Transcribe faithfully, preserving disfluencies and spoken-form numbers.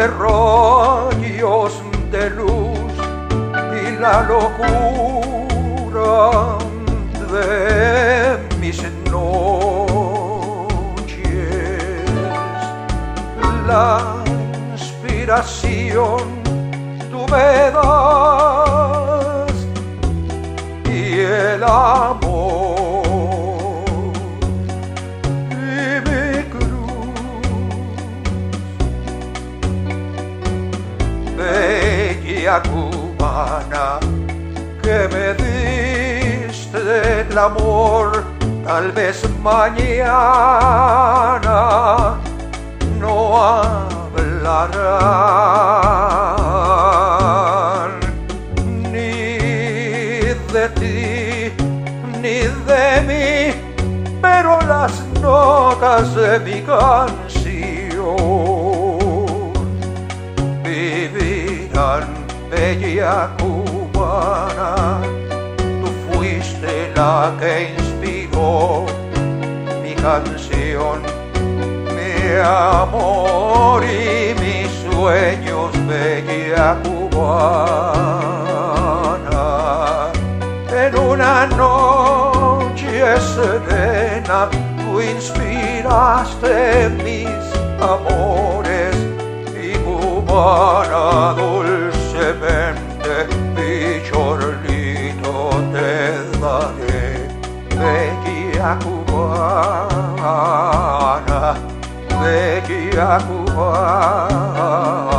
de rayos de luz y la locura de mis noches, la inspiración tú me das y el amor y mi cruz. Bella cubana que me diste el amor, tal vez mañana no hablarán ni de ti ni de mí, pero las notas de mi canción vivirán. Bella cubana, tú fuiste la que inspiró mi canción, mi amor y mis sueños. Bella cubana, en una noche serena tú inspiraste mis amores, y cubana dulcemente mi chorlito te daré. Bella cubana, bella cubana.